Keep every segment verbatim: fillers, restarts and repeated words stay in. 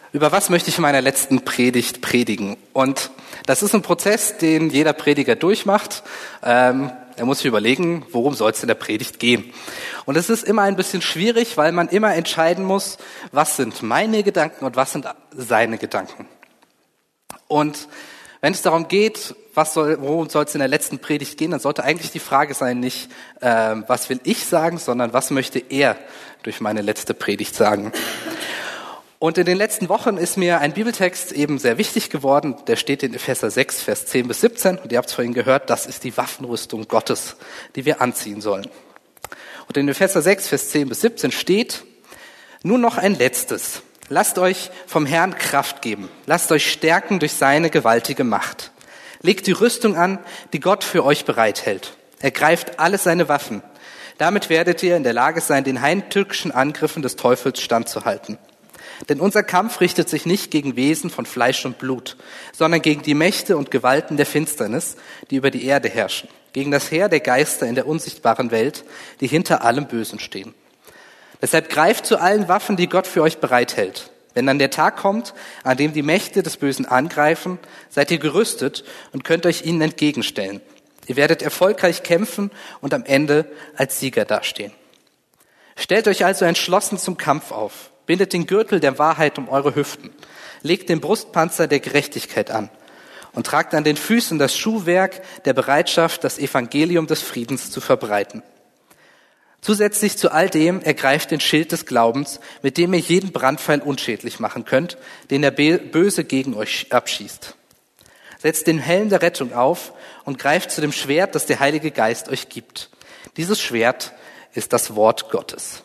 Über was möchte ich in meiner letzten Predigt predigen? Und das ist ein Prozess, den jeder Prediger durchmacht. Ähm, er muss sich überlegen, worum soll es in der Predigt gehen. Und es ist immer ein bisschen schwierig, weil man immer entscheiden muss, was sind meine Gedanken und was sind seine Gedanken. Und wenn es darum geht, was soll, worum soll es in der letzten Predigt gehen, dann sollte eigentlich die Frage sein, nicht äh, was will ich sagen, sondern was möchte er durch meine letzte Predigt sagen. Und in den letzten Wochen ist mir ein Bibeltext eben sehr wichtig geworden. Der steht in Epheser sechs, Vers zehn bis siebzehn. Und ihr habt es vorhin gehört, das ist die Waffenrüstung Gottes, die wir anziehen sollen. Und in Epheser sechs, Vers zehn bis siebzehn steht, nun noch ein letztes. Lasst euch vom Herrn Kraft geben. Lasst euch stärken durch seine gewaltige Macht. Legt die Rüstung an, die Gott für euch bereithält. Ergreift alle seine Waffen. Damit werdet ihr in der Lage sein, den heimtückischen Angriffen des Teufels standzuhalten. Denn unser Kampf richtet sich nicht gegen Wesen von Fleisch und Blut, sondern gegen die Mächte und Gewalten der Finsternis, die über die Erde herrschen, gegen das Heer der Geister in der unsichtbaren Welt, die hinter allem Bösen stehen. Deshalb greift zu allen Waffen, die Gott für euch bereithält. Wenn dann der Tag kommt, an dem die Mächte des Bösen angreifen, seid ihr gerüstet und könnt euch ihnen entgegenstellen. Ihr werdet erfolgreich kämpfen und am Ende als Sieger dastehen. Stellt euch also entschlossen zum Kampf auf. Bindet den Gürtel der Wahrheit um eure Hüften. Legt den Brustpanzer der Gerechtigkeit an und tragt an den Füßen das Schuhwerk der Bereitschaft, das Evangelium des Friedens zu verbreiten. Zusätzlich zu all dem ergreift den Schild des Glaubens, mit dem ihr jeden Brandpfeil unschädlich machen könnt, den der Böse gegen euch abschießt. Setzt den Helm der Rettung auf und greift zu dem Schwert, das der Heilige Geist euch gibt. Dieses Schwert ist das Wort Gottes.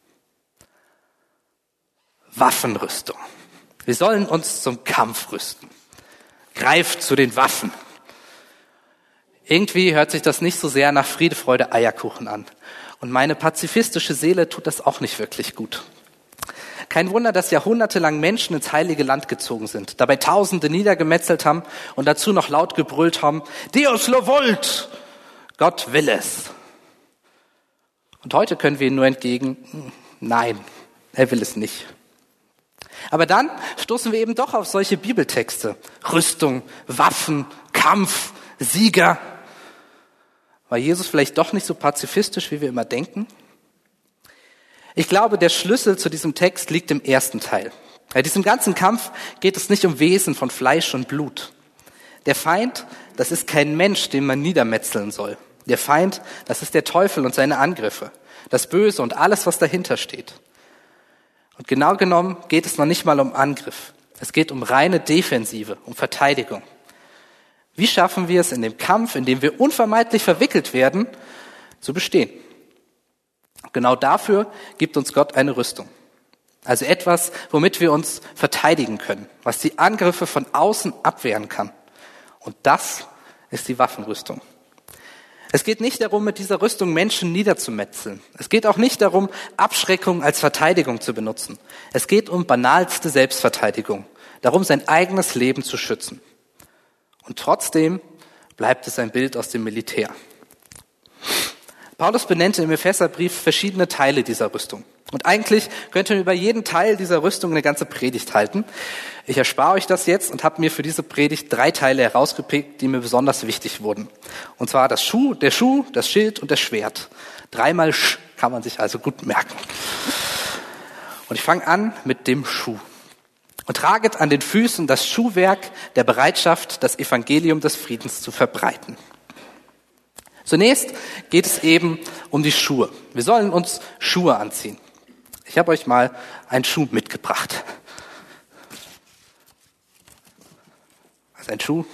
Waffenrüstung. Wir sollen uns zum Kampf rüsten. Greift zu den Waffen. Irgendwie hört sich das nicht so sehr nach Friede, Freude, Eierkuchen an. Und meine pazifistische Seele tut das auch nicht wirklich gut. Kein Wunder, dass jahrhundertelang Menschen ins Heilige Land gezogen sind, dabei Tausende niedergemetzelt haben und dazu noch laut gebrüllt haben, Deus lo vult, Gott will es. Und heute können wir ihnen nur entgegen, nein, er will es nicht. Aber dann stoßen wir eben doch auf solche Bibeltexte. Rüstung, Waffen, Kampf, Sieger. War Jesus vielleicht doch nicht so pazifistisch, wie wir immer denken? Ich glaube, der Schlüssel zu diesem Text liegt im ersten Teil. Bei diesem ganzen Kampf geht es nicht um Wesen von Fleisch und Blut. Der Feind, das ist kein Mensch, den man niedermetzeln soll. Der Feind, das ist der Teufel und seine Angriffe. Das Böse und alles, was dahinter steht. Und genau genommen geht es noch nicht mal um Angriff. Es geht um reine Defensive, um Verteidigung. Wie schaffen wir es in dem Kampf, in dem wir unvermeidlich verwickelt werden, zu bestehen? Genau dafür gibt uns Gott eine Rüstung. Also etwas, womit wir uns verteidigen können, was die Angriffe von außen abwehren kann. Und das ist die Waffenrüstung. Es geht nicht darum, mit dieser Rüstung Menschen niederzumetzeln. Es geht auch nicht darum, Abschreckung als Verteidigung zu benutzen. Es geht um banalste Selbstverteidigung, darum, sein eigenes Leben zu schützen. Und trotzdem bleibt es ein Bild aus dem Militär. Paulus benennt im Epheserbrief verschiedene Teile dieser Rüstung. Und eigentlich könnte man über jeden Teil dieser Rüstung eine ganze Predigt halten. Ich erspare euch das jetzt und habe mir für diese Predigt drei Teile herausgepickt, die mir besonders wichtig wurden. Und zwar das Schuh, der Schuh, das Schild und das Schwert. Dreimal Sch kann man sich also gut merken. Und ich fange an mit dem Schuh. Und traget an den Füßen das Schuhwerk der Bereitschaft, das Evangelium des Friedens zu verbreiten. Zunächst geht es eben um die Schuhe. Wir sollen uns Schuhe anziehen. Ich habe euch mal einen Schuh mitgebracht. Das ist ein Schuh.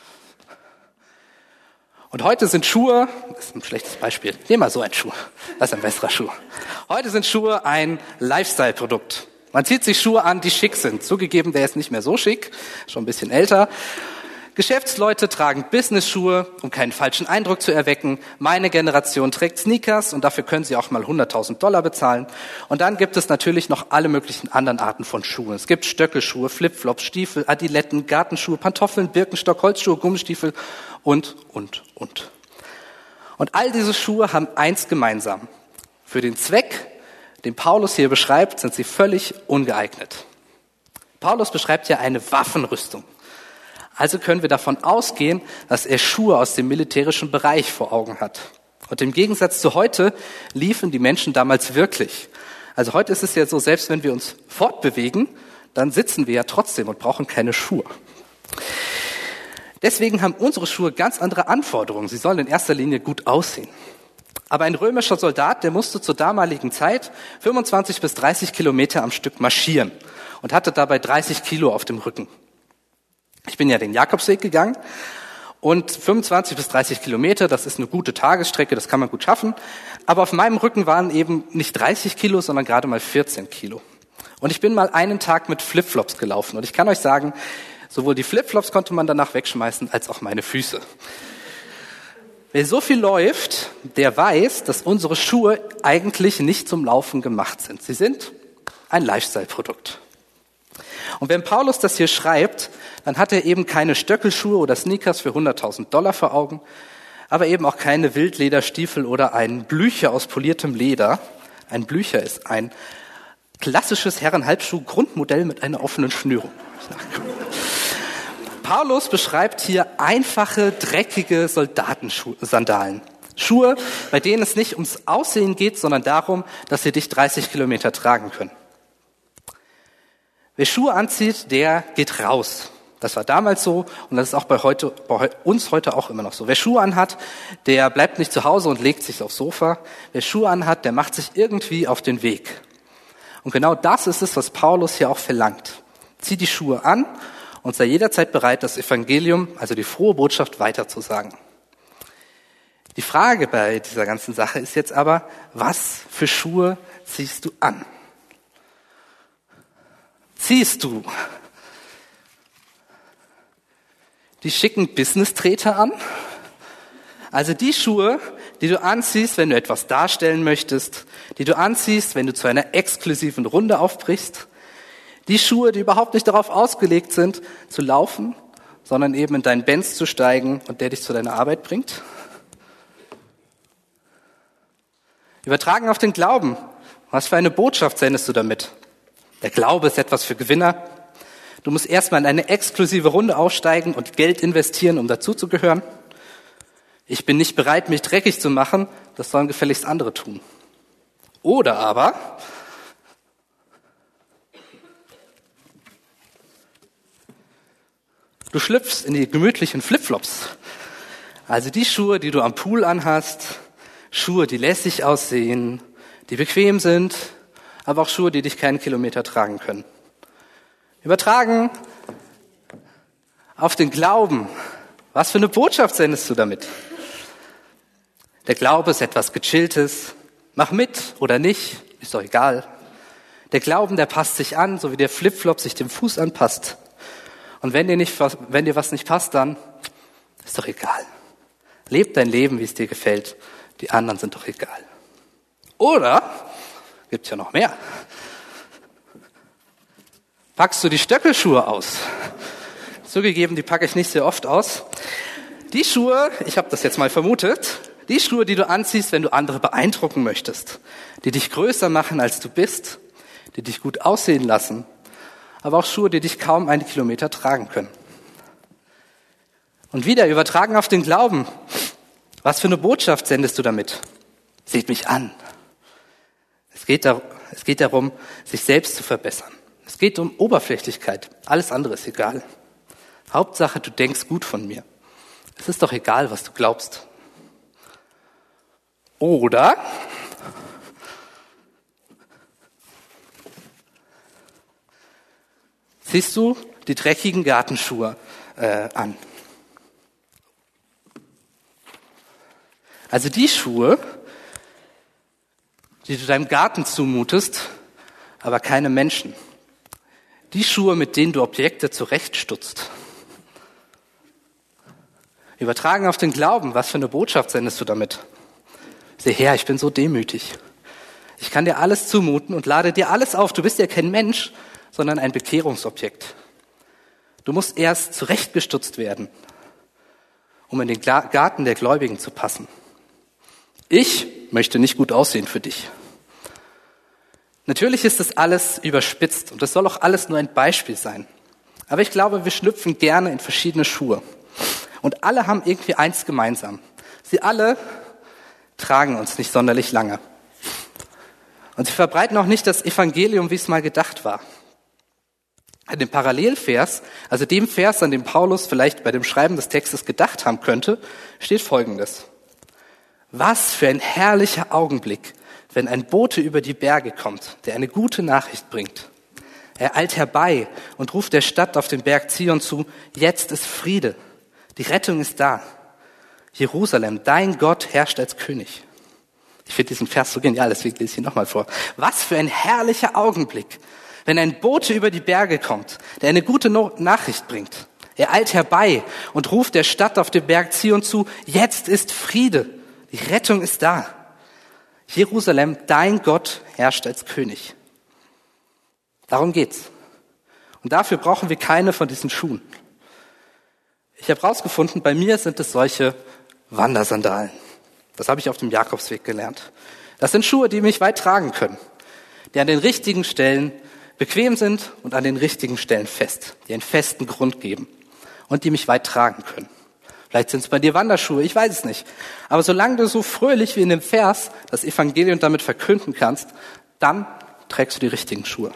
Und heute sind Schuhe, das ist ein schlechtes Beispiel, nehmen wir so einen Schuh, das ist ein besserer Schuh. Heute sind Schuhe ein Lifestyle-Produkt. Man zieht sich Schuhe an, die schick sind. Zugegeben, der ist nicht mehr so schick, schon ein bisschen älter. Geschäftsleute tragen Business-Schuhe, um keinen falschen Eindruck zu erwecken. Meine Generation trägt Sneakers und dafür können sie auch mal hunderttausend Dollar bezahlen. Und dann gibt es natürlich noch alle möglichen anderen Arten von Schuhen. Es gibt Stöckelschuhe, Flipflops, Stiefel, Adiletten, Gartenschuhe, Pantoffeln, Birkenstock, Holzschuhe, Gummistiefel und, und, und. Und all diese Schuhe haben eins gemeinsam. Für den Zweck, den Paulus hier beschreibt, sind sie völlig ungeeignet. Paulus beschreibt ja eine Waffenrüstung. Also können wir davon ausgehen, dass er Schuhe aus dem militärischen Bereich vor Augen hat. Und im Gegensatz zu heute liefen die Menschen damals wirklich. Also heute ist es ja so, selbst wenn wir uns fortbewegen, dann sitzen wir ja trotzdem und brauchen keine Schuhe. Deswegen haben unsere Schuhe ganz andere Anforderungen. Sie sollen in erster Linie gut aussehen. Aber ein römischer Soldat, der musste zur damaligen Zeit fünfundzwanzig bis dreißig Kilometer am Stück marschieren und hatte dabei dreißig Kilo auf dem Rücken. Ich bin ja den Jakobsweg gegangen und fünfundzwanzig bis dreißig Kilometer, das ist eine gute Tagesstrecke, das kann man gut schaffen. Aber auf meinem Rücken waren eben nicht dreißig Kilo, sondern gerade mal vierzehn Kilo. Und ich bin mal einen Tag mit Flipflops gelaufen und ich kann euch sagen, sowohl die Flipflops konnte man danach wegschmeißen, als auch meine Füße. Wer so viel läuft, der weiß, dass unsere Schuhe eigentlich nicht zum Laufen gemacht sind. Sie sind ein Lifestyle-Produkt. Und wenn Paulus das hier schreibt, dann hat er eben keine Stöckelschuhe oder Sneakers für hunderttausend Dollar vor Augen, aber eben auch keine Wildlederstiefel oder einen Blücher aus poliertem Leder. Ein Blücher ist ein klassisches Herrenhalbschuh-Grundmodell mit einer offenen Schnürung. Paulus beschreibt hier einfache, dreckige Soldatensandalen. Schuhe, bei denen es nicht ums Aussehen geht, sondern darum, dass sie dich dreißig Kilometer tragen können. Wer Schuhe anzieht, der geht raus. Das war damals so und das ist auch bei, heute, bei uns heute auch immer noch so. Wer Schuhe anhat, der bleibt nicht zu Hause und legt sich aufs Sofa. Wer Schuhe anhat, der macht sich irgendwie auf den Weg. Und genau das ist es, was Paulus hier auch verlangt. Zieh die Schuhe an und sei jederzeit bereit, das Evangelium, also die frohe Botschaft, weiterzusagen. Die Frage bei dieser ganzen Sache ist jetzt aber, was für Schuhe ziehst du an? Ziehst du die schicken Business-Treter an? Also die Schuhe, die du anziehst, wenn du etwas darstellen möchtest, die du anziehst, wenn du zu einer exklusiven Runde aufbrichst, die Schuhe, die überhaupt nicht darauf ausgelegt sind, zu laufen, sondern eben in deinen Benz zu steigen und der dich zu deiner Arbeit bringt. Übertragen auf den Glauben. Was für eine Botschaft sendest du damit? Der Glaube ist etwas für Gewinner. Du musst erstmal in eine exklusive Runde aussteigen und Geld investieren, um dazuzugehören. Ich bin nicht bereit, mich dreckig zu machen, das sollen gefälligst andere tun. Oder aber, du schlüpfst in die gemütlichen Flipflops. Also die Schuhe, die du am Pool anhast, Schuhe, die lässig aussehen, die bequem sind, aber auch Schuhe, die dich keinen Kilometer tragen können. Übertragen auf den Glauben. Was für eine Botschaft sendest du damit? Der Glaube ist etwas Gechilltes. Mach mit oder nicht, ist doch egal. Der Glauben, der passt sich an, so wie der Flipflop sich dem Fuß anpasst. Und wenn dir, nicht, wenn dir was nicht passt, dann ist doch egal. Leb dein Leben, wie es dir gefällt. Die anderen sind doch egal. Oder, gibt's ja noch mehr, packst du die Stöckelschuhe aus. Zugegeben, die packe ich nicht sehr oft aus. Die Schuhe, ich habe das jetzt mal vermutet, die Schuhe, die du anziehst, wenn du andere beeindrucken möchtest, die dich größer machen, als du bist, die dich gut aussehen lassen, aber auch Schuhe, die dich kaum einen Kilometer tragen können. Und wieder übertragen auf den Glauben. Was für eine Botschaft sendest du damit? Seht mich an. Es geht, dar- es geht darum, sich selbst zu verbessern. Es geht um Oberflächlichkeit. Alles andere ist egal. Hauptsache, du denkst gut von mir. Es ist doch egal, was du glaubst. Oder ziehst du die dreckigen Gartenschuhe äh, an? Also die Schuhe, die du deinem Garten zumutest, aber keine Menschen. Die Schuhe, mit denen du Objekte zurechtstutzt. Übertragen auf den Glauben, was für eine Botschaft sendest du damit? Sieh her, ich bin so demütig. Ich kann dir alles zumuten und lade dir alles auf. Du bist ja kein Mensch, sondern ein Bekehrungsobjekt. Du musst erst zurechtgestutzt werden, um in den Garten der Gläubigen zu passen. Ich möchte nicht gut aussehen für dich. Natürlich ist das alles überspitzt und das soll auch alles nur ein Beispiel sein. Aber ich glaube, wir schlüpfen gerne in verschiedene Schuhe. Und alle haben irgendwie eins gemeinsam. Sie alle tragen uns nicht sonderlich lange. Und sie verbreiten auch nicht das Evangelium, wie es mal gedacht war. In dem Parallelvers, also dem Vers, an dem Paulus vielleicht bei dem Schreiben des Textes gedacht haben könnte, steht Folgendes. Was für ein herrlicher Augenblick, wenn ein Bote über die Berge kommt, der eine gute Nachricht bringt. Er eilt herbei und ruft der Stadt auf dem Berg Zion zu, jetzt ist Friede, die Rettung ist da. Jerusalem, dein Gott herrscht als König. Ich finde diesen Vers so genial, deswegen lese ich ihn nochmal vor. Was für ein herrlicher Augenblick, wenn ein Bote über die Berge kommt, der eine gute no- Nachricht bringt. Er eilt herbei und ruft der Stadt auf dem Berg Zion zu, jetzt ist Friede, die Rettung ist da. Jerusalem, dein Gott herrscht als König. Darum geht's. Und dafür brauchen wir keine von diesen Schuhen. Ich habe rausgefunden, bei mir sind es solche Wandersandalen. Das habe ich auf dem Jakobsweg gelernt. Das sind Schuhe, die mich weit tragen können, die an den richtigen Stellen bequem sind und an den richtigen Stellen fest, die einen festen Grund geben und die mich weit tragen können. Vielleicht sind es bei dir Wanderschuhe, ich weiß es nicht. Aber solange du so fröhlich wie in dem Vers das Evangelium damit verkünden kannst, dann trägst du die richtigen Schuhe.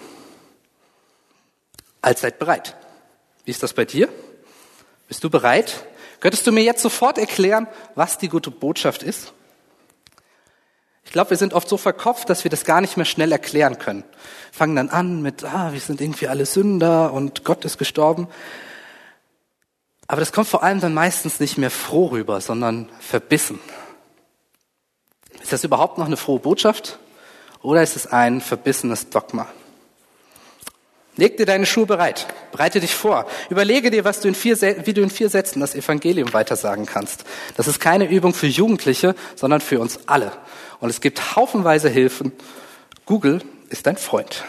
Allzeit bereit. Wie ist das bei dir? Bist du bereit? Könntest du mir jetzt sofort erklären, was die gute Botschaft ist? Ich glaube, wir sind oft so verkopft, dass wir das gar nicht mehr schnell erklären können. Fangen dann an mit, ah, wir sind irgendwie alle Sünder und Gott ist gestorben. Aber das kommt vor allem dann meistens nicht mehr froh rüber, sondern verbissen. Ist das überhaupt noch eine frohe Botschaft? Oder ist es ein verbissenes Dogma? Leg dir deine Schuhe bereit. Bereite dich vor. Überlege dir, was du in vier, wie du in vier Sätzen das Evangelium weitersagen kannst. Das ist keine Übung für Jugendliche, sondern für uns alle. Und es gibt haufenweise Hilfen. Google ist dein Freund.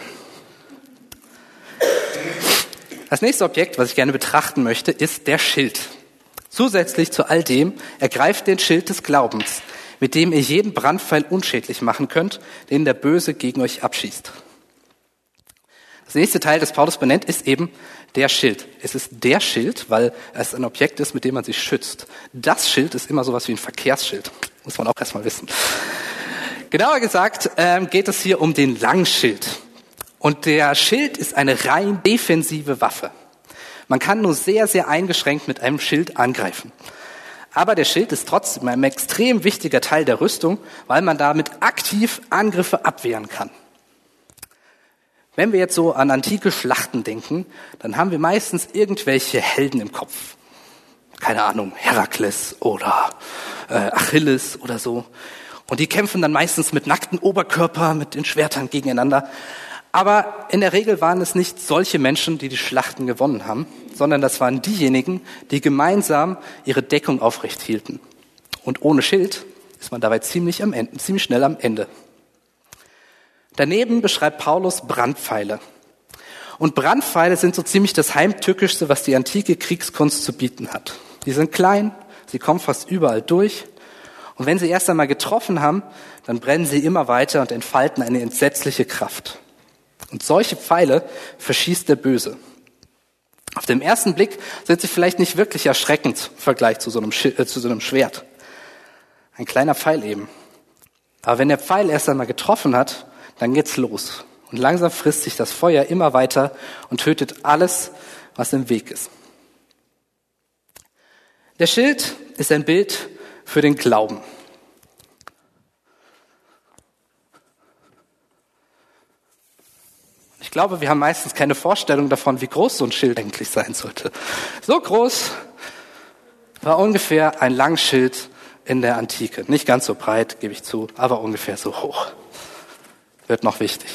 Das nächste Objekt, was ich gerne betrachten möchte, ist der Schild. Zusätzlich zu all dem ergreift den Schild des Glaubens, mit dem ihr jeden Brandpfeil unschädlich machen könnt, den der Böse gegen euch abschießt. Das nächste Teil, das Paulus benennt, ist eben der Schild. Es ist der Schild, weil es ein Objekt ist, mit dem man sich schützt. Das Schild ist immer sowas wie ein Verkehrsschild. Muss man auch erstmal wissen. Genauer gesagt ähm, geht es hier um den Langschild. Und der Schild ist eine rein defensive Waffe. Man kann nur sehr, sehr eingeschränkt mit einem Schild angreifen. Aber der Schild ist trotzdem ein extrem wichtiger Teil der Rüstung, weil man damit aktiv Angriffe abwehren kann. Wenn wir jetzt so an antike Schlachten denken, dann haben wir meistens irgendwelche Helden im Kopf. Keine Ahnung, Herakles oder äh, Achilles oder so. Und die kämpfen dann meistens mit nacktem Oberkörper, mit den Schwertern gegeneinander. Aber in der Regel waren es nicht solche Menschen, die die Schlachten gewonnen haben, sondern das waren diejenigen, die gemeinsam ihre Deckung aufrecht hielten. Und ohne Schild ist man dabei ziemlich, am Ende, ziemlich schnell am Ende. Daneben beschreibt Paulus Brandpfeile. Und Brandpfeile sind so ziemlich das Heimtückischste, was die antike Kriegskunst zu bieten hat. Die sind klein, sie kommen fast überall durch. Und wenn sie erst einmal getroffen haben, dann brennen sie immer weiter und entfalten eine entsetzliche Kraft. Und solche Pfeile verschießt der Böse. Auf den ersten Blick sind sie vielleicht nicht wirklich erschreckend im Vergleich zu so einem, Sch- äh, zu so einem Schwert. Ein kleiner Pfeil eben. Aber wenn der Pfeil erst einmal getroffen hat, dann geht's los. Und langsam frisst sich das Feuer immer weiter und tötet alles, was im Weg ist. Der Schild ist ein Bild für den Glauben. Ich glaube, wir haben meistens keine Vorstellung davon, wie groß so ein Schild eigentlich sein sollte. So groß war ungefähr ein Langschild in der Antike. Nicht ganz so breit, gebe ich zu, aber ungefähr so hoch. Wird noch wichtig.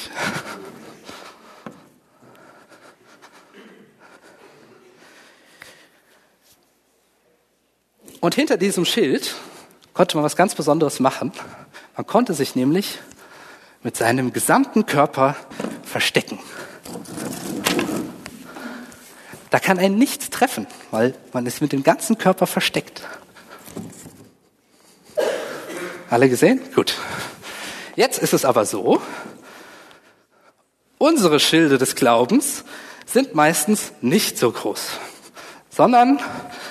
Und hinter diesem Schild konnte man was ganz Besonderes machen. Man konnte sich nämlich mit seinem gesamten Körper verstecken. Da kann einen nichts treffen, weil man ist mit dem ganzen Körper versteckt. Alle gesehen? Gut. Jetzt ist es aber so, Unsere Schilde des Glaubens sind meistens nicht so groß, sondern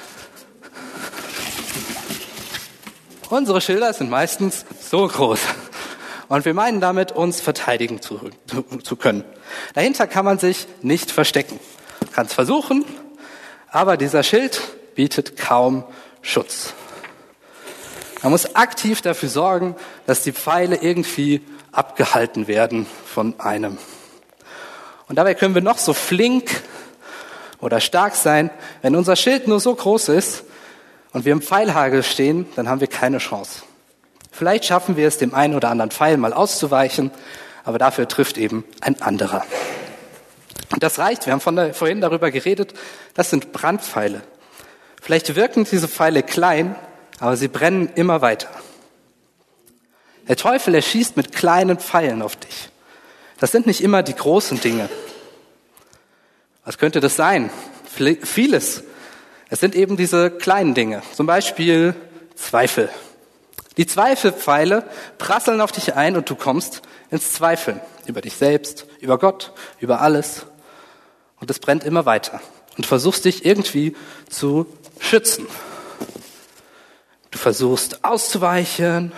unsere Schilder sind meistens so groß. Und wir meinen damit, uns verteidigen zu, zu, zu können. Dahinter kann man sich nicht verstecken. Man kann es versuchen, aber dieser Schild bietet kaum Schutz. Man muss aktiv dafür sorgen, dass die Pfeile irgendwie abgehalten werden von einem. Und dabei können wir noch so flink oder stark sein. Wenn unser Schild nur so groß ist und wir im Pfeilhagel stehen, dann haben wir keine Chance. Vielleicht schaffen wir es, dem einen oder anderen Pfeil mal auszuweichen, aber dafür trifft eben ein anderer. Und das reicht, wir haben von der, vorhin darüber geredet, das sind Brandpfeile. Vielleicht wirken diese Pfeile klein, aber sie brennen immer weiter. Der Teufel, er schießt mit kleinen Pfeilen auf dich. Das sind nicht immer die großen Dinge. Was könnte das sein? Vieles. Es sind eben diese kleinen Dinge. Zum Beispiel Zweifel. Die Zweifelpfeile prasseln auf dich ein und du kommst ins Zweifeln. Über dich selbst, über Gott, über alles. Und es brennt immer weiter. Und du versuchst dich irgendwie zu schützen. Du versuchst auszuweichen,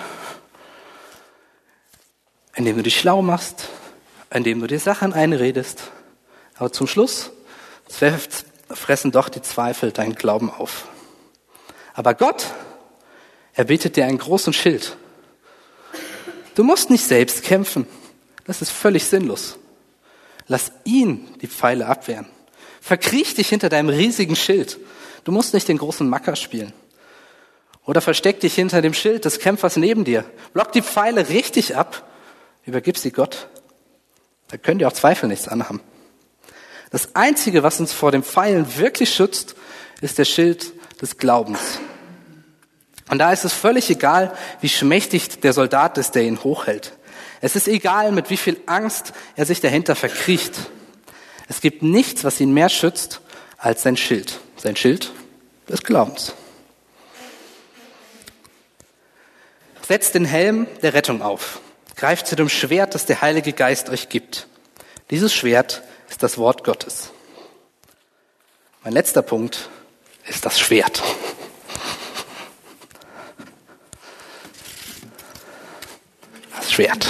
indem du dich schlau machst, indem du dir Sachen einredest. Aber zum Schluss fressen doch die Zweifel deinen Glauben auf. Aber Gott, er bietet dir einen großen Schild. Du musst nicht selbst kämpfen. Das ist völlig sinnlos. Lass ihn die Pfeile abwehren. Verkriech dich hinter deinem riesigen Schild. Du musst nicht den großen Macker spielen. Oder versteck dich hinter dem Schild des Kämpfers neben dir. Block die Pfeile richtig ab. Übergib sie Gott. Da können dir auch Zweifel nichts anhaben. Das Einzige, was uns vor den Pfeilen wirklich schützt, ist der Schild des Glaubens. Und da ist es völlig egal, wie schmächtig der Soldat ist, der ihn hochhält. Es ist egal, mit wie viel Angst er sich dahinter verkriecht. Es gibt nichts, was ihn mehr schützt, als sein Schild. Sein Schild des Glaubens. Setzt den Helm der Rettung auf. Greift zu dem Schwert, das der Heilige Geist euch gibt. Dieses Schwert ist das Wort Gottes. Mein letzter Punkt ist das Schwert. Das Schwert.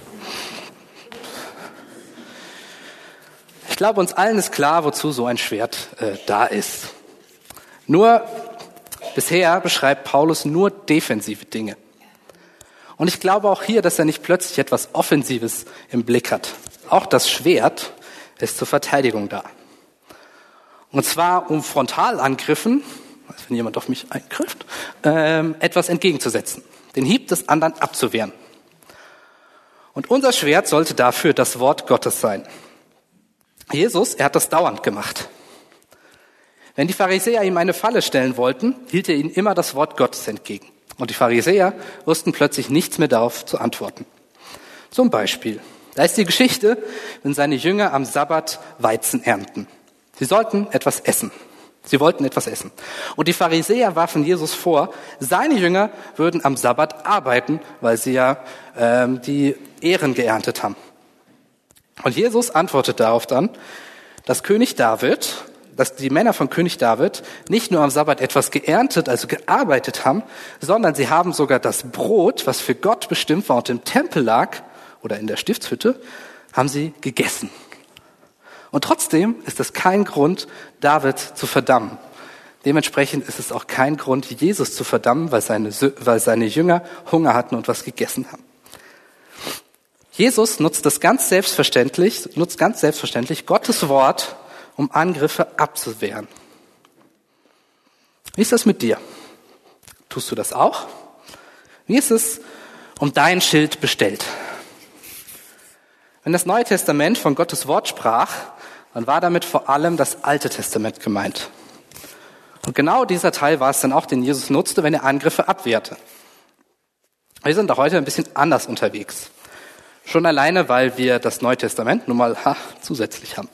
Ich glaube, uns allen ist klar, wozu so ein Schwert äh, da ist. Nur bisher beschreibt Paulus nur defensive Dinge. Und ich glaube auch hier, dass er nicht plötzlich etwas Offensives im Blick hat. Auch das Schwert ist zur Verteidigung da. Und zwar um Frontalangriffen, also wenn jemand auf mich eingrifft, ähm, etwas entgegenzusetzen. Den Hieb des anderen abzuwehren. Und unser Schwert sollte dafür das Wort Gottes sein. Jesus, er hat das dauernd gemacht. Wenn die Pharisäer ihm eine Falle stellen wollten, hielt er ihnen immer das Wort Gottes entgegen. Und die Pharisäer wussten plötzlich nichts mehr darauf zu antworten. Zum Beispiel, da ist die Geschichte, wenn seine Jünger am Sabbat Weizen ernten. Sie sollten etwas essen. Sie wollten etwas essen. Und die Pharisäer warfen Jesus vor, seine Jünger würden am Sabbat arbeiten, weil sie ja ähm, die Ähren geerntet haben. Und Jesus antwortet darauf dann, dass König David, dass die Männer von König David nicht nur am Sabbat etwas geerntet, also gearbeitet haben, sondern sie haben sogar das Brot, was für Gott bestimmt war und im Tempel lag oder in der Stiftshütte, haben sie gegessen. Und trotzdem ist das kein Grund, David zu verdammen. Dementsprechend ist es auch kein Grund, Jesus zu verdammen, weil seine, weil seine Jünger Hunger hatten und was gegessen haben. Jesus nutzt das ganz selbstverständlich, nutzt ganz selbstverständlich Gottes Wort, um Angriffe abzuwehren. Wie ist das mit dir? Tust du das auch? Wie ist es um dein Schild bestellt? Wenn das Neue Testament von Gottes Wort sprach, dann war damit vor allem das Alte Testament gemeint. Und genau dieser Teil war es dann auch, den Jesus nutzte, wenn er Angriffe abwehrte. Wir sind doch heute ein bisschen anders unterwegs. Schon alleine, weil wir das Neue Testament nun mal ha, zusätzlich haben.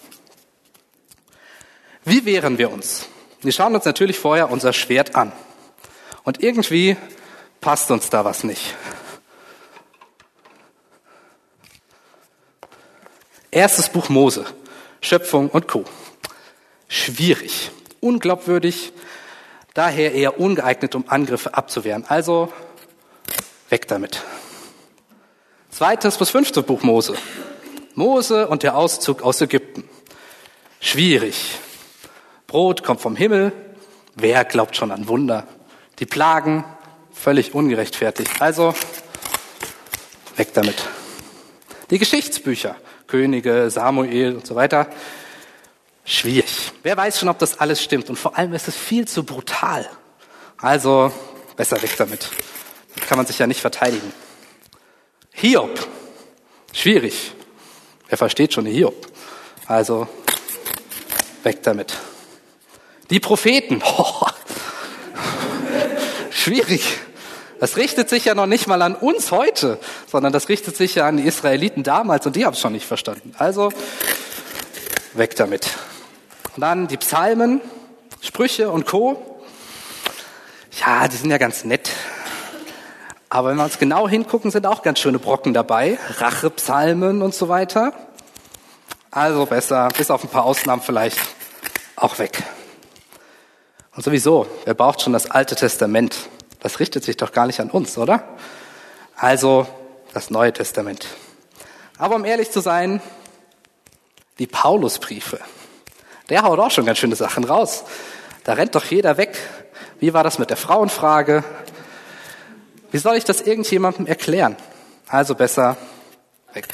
Wie wehren wir uns? Wir schauen uns natürlich vorher unser Schwert an. Und irgendwie passt uns da was nicht. Erstes Buch Mose, Schöpfung und Co. Schwierig, unglaubwürdig, daher eher ungeeignet, um Angriffe abzuwehren. Also weg damit. Zweites bis fünfte Buch Mose. Mose und der Auszug aus Ägypten. Schwierig. Brot kommt vom Himmel. Wer glaubt schon an Wunder? Die Plagen, völlig ungerechtfertigt. Also weg damit. Die Geschichtsbücher, Könige, Samuel und so weiter. Schwierig. Wer weiß schon, ob das alles stimmt. Und vor allem ist es viel zu brutal. Also besser weg damit. Da kann man sich ja nicht verteidigen. Hiob. Schwierig. Wer versteht schon Hiob? Also weg damit. Die Propheten. Oh. Schwierig. Das richtet sich ja noch nicht mal an uns heute, sondern das richtet sich ja an die Israeliten damals und die haben es schon nicht verstanden. Also weg damit. Und dann die Psalmen, Sprüche und Co. Ja, die sind ja ganz nett. Aber wenn wir uns genau hingucken, sind auch ganz schöne Brocken dabei. Rachepsalmen und so weiter. Also besser, bis auf ein paar Ausnahmen vielleicht, auch weg. Und sowieso, wer braucht schon das Alte Testament? Das richtet sich doch gar nicht an uns, oder? Also das Neue Testament. Aber um ehrlich zu sein, die Paulusbriefe, der haut auch schon ganz schöne Sachen raus. Da rennt doch jeder weg. Wie war das mit der Frauenfrage? Wie soll ich das irgendjemandem erklären? Also besser weg.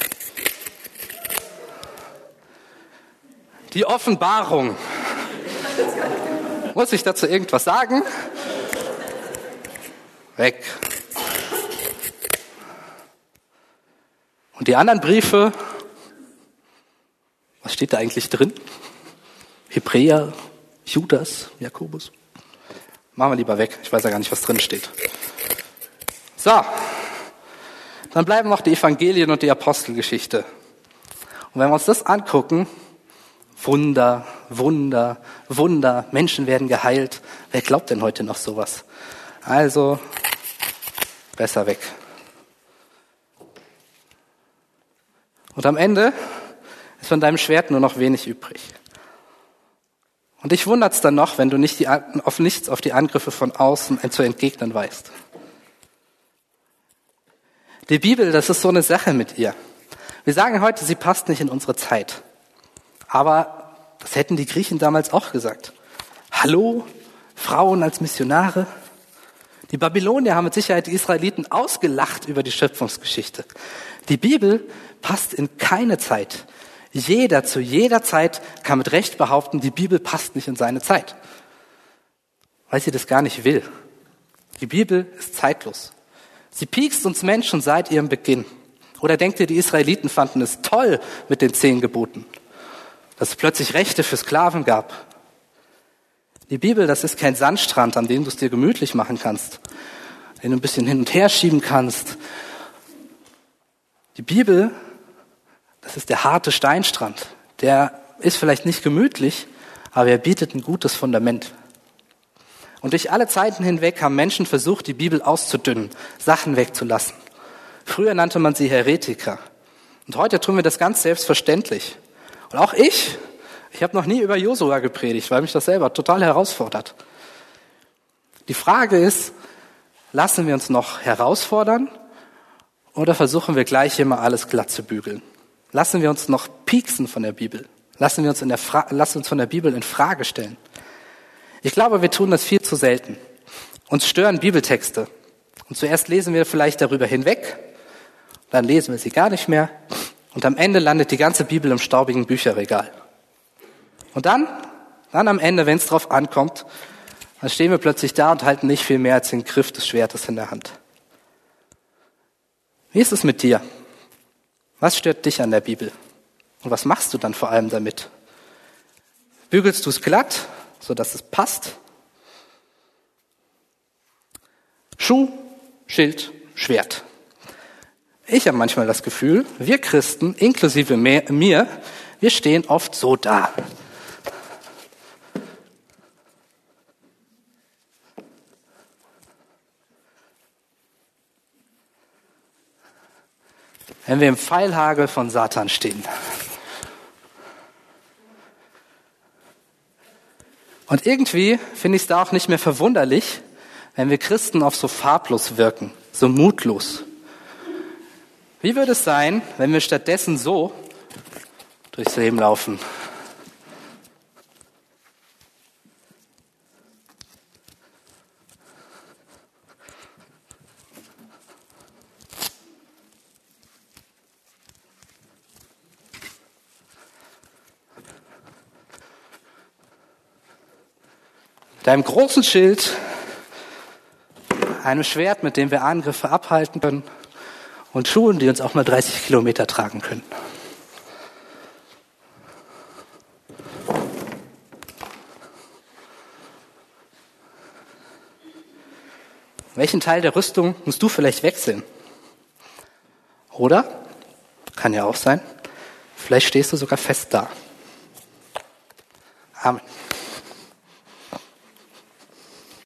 Die Offenbarung. Muss ich dazu irgendwas sagen? Weg. Und die anderen Briefe, was steht da eigentlich drin? Hebräer, Judas, Jakobus. Machen wir lieber weg. Ich weiß ja gar nicht, was drin steht. So, dann bleiben noch die Evangelien und die Apostelgeschichte. Und wenn wir uns das angucken, Wunder, Wunder, Wunder, Menschen werden geheilt. Wer glaubt denn heute noch sowas? Also, besser weg. Und am Ende ist von deinem Schwert nur noch wenig übrig. Und dich wundert's dann noch, wenn du nicht die, auf nichts auf die Angriffe von außen zu entgegnen weißt. Die Bibel, das ist so eine Sache mit ihr. Wir sagen heute, sie passt nicht in unsere Zeit. Aber das hätten die Griechen damals auch gesagt. Hallo, Frauen als Missionare. Die Babylonier haben mit Sicherheit die Israeliten ausgelacht über die Schöpfungsgeschichte. Die Bibel passt in keine Zeit. Jeder zu jeder Zeit kann mit Recht behaupten, die Bibel passt nicht in seine Zeit. Weil sie das gar nicht will. Die Bibel ist zeitlos. Sie piekst uns Menschen seit ihrem Beginn. Oder denkt ihr, die Israeliten fanden es toll mit den zehn Geboten? Dass es plötzlich Rechte für Sklaven gab. Die Bibel, das ist kein Sandstrand, an dem du es dir gemütlich machen kannst, den du ein bisschen hin und her schieben kannst. Die Bibel, das ist der harte Steinstrand. Der ist vielleicht nicht gemütlich, aber er bietet ein gutes Fundament. Und durch alle Zeiten hinweg haben Menschen versucht, die Bibel auszudünnen, Sachen wegzulassen. Früher nannte man sie Heretiker. Und heute tun wir das ganz selbstverständlich. Und auch ich, ich habe noch nie über Josua gepredigt, weil mich das selber total herausfordert. Die Frage ist, lassen wir uns noch herausfordern oder versuchen wir gleich immer alles glatt zu bügeln? Lassen wir uns noch pieksen von der Bibel? Lassen wir uns, in der Fra- lassen uns von der Bibel in Frage stellen? Ich glaube, wir tun das viel zu selten. Uns stören Bibeltexte. Und zuerst lesen wir vielleicht darüber hinweg, dann lesen wir sie gar nicht mehr und am Ende landet die ganze Bibel im staubigen Bücherregal. Und dann, dann am Ende, wenn es drauf ankommt, dann stehen wir plötzlich da und halten nicht viel mehr als den Griff des Schwertes in der Hand. Wie ist es mit dir? Was stört dich an der Bibel? Und was machst du dann vor allem damit? Bügelst du es glatt, sodass es passt? Schuh, Schild, Schwert. Ich habe manchmal das Gefühl, wir Christen, inklusive mir, wir stehen oft so da. Wenn wir im Pfeilhagel von Satan stehen. Und irgendwie finde ich es da auch nicht mehr verwunderlich, wenn wir Christen oft so farblos wirken, so mutlos. Wie würde es sein, wenn wir stattdessen so durchs Leben laufen? Mit einem großen Schild, einem Schwert, mit dem wir Angriffe abhalten können, und Schuhen, die uns auch mal dreißig Kilometer tragen können. Welchen Teil der Rüstung musst du vielleicht wechseln? Oder, kann ja auch sein, vielleicht stehst du sogar fest da. Amen.